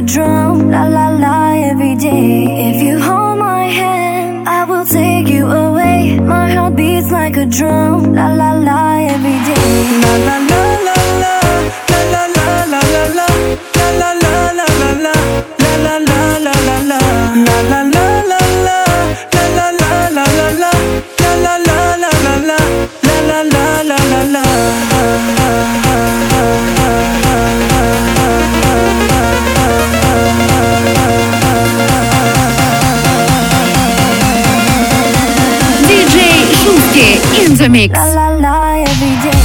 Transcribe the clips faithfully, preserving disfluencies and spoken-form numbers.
a drum, la la la every day. If you hold my hand, I will take you away. My heart beats like a drum, la la la every day. La la la la la, la la la la la la, la la la la la, la la la la la la, la la la la la, la la la la la la, la la la la la la, la la la la la la. In the mix. La la la every day.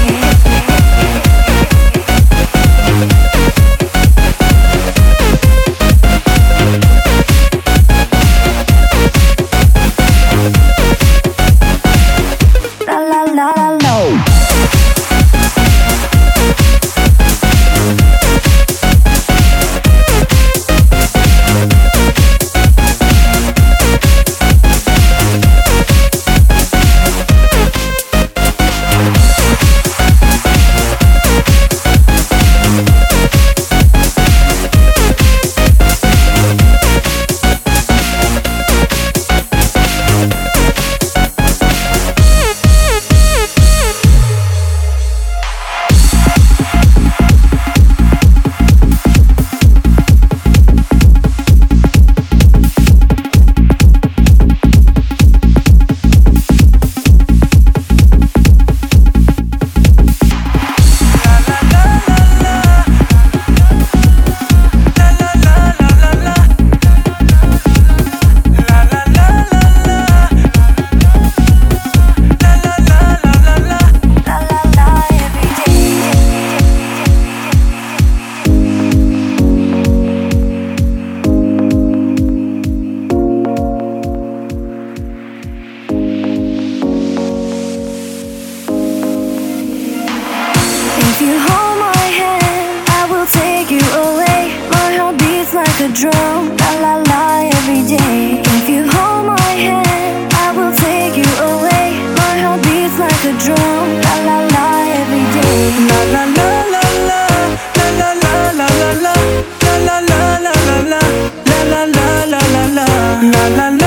La la la la la. If you hold my hand, I will take you away. My heart beats like a drum, la la la every day. If you hold my hand, I will take you away. My heart beats like a drum, la la la every day. La la la la la, la la la la la la, la la la la la la, la la la la la la, la la.